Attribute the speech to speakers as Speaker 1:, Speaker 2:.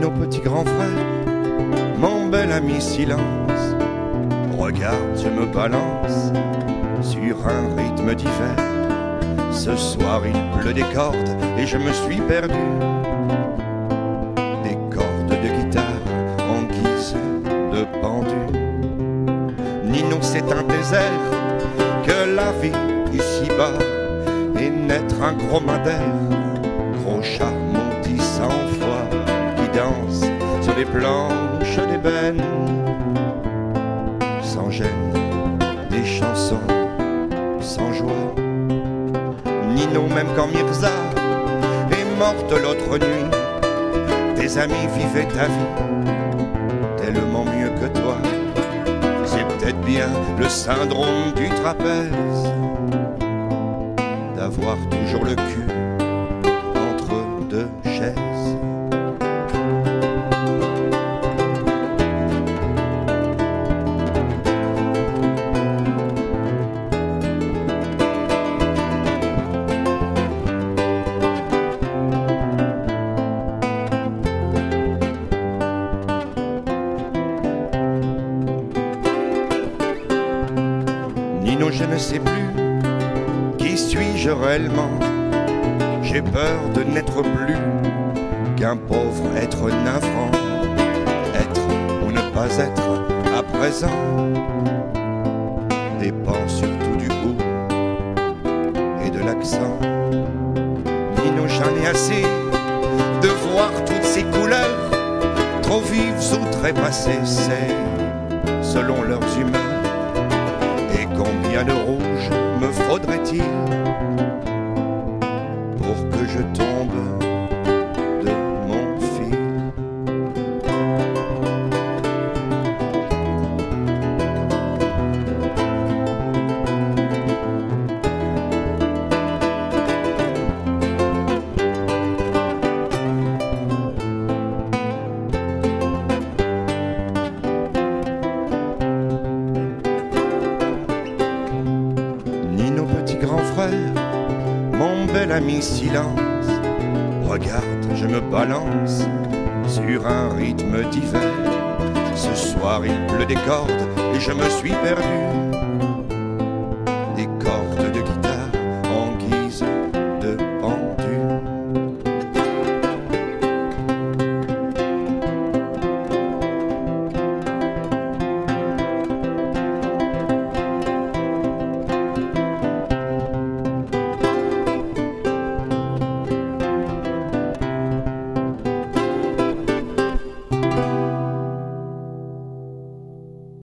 Speaker 1: Nino, petit grand frère, mon bel ami silence. Regarde, je me balance sur un rythme d'hiver. Ce soir il pleut des cordes et je me suis perdu. Des cordes de guitare en guise de pendu. Nino, c'est un désert que la vie ici-bas, et naître un gros madère, gros chat monti 100 fois, qui danse sur les planches d'ébène, sans gêne, des chansons sans joie. Nino, même quand Mirza est morte l'autre nuit, tes amis vivaient ta vie tellement mieux que toi. C'est peut-être bien le syndrome du trapèze, d'avoir toujours le cul entre deux chaises. Nino, je ne sais plus qui suis-je réellement. J'ai peur de n'être plus qu'un pauvre être navrant. Être ou ne pas être à présent dépend surtout du goût et de l'accent. Nino, j'en ai assez de voir toutes ces couleurs, trop vives ou trépassées, c'est selon leurs humeurs. Et combien de rouge me faudrait-il pour que je tombe de mon fil? Nino, petit grand frère, mon bel ami silence. Regarde, je me balance sur un rythme d'hiver. Ce soir il pleut des cordes et je me suis perdu.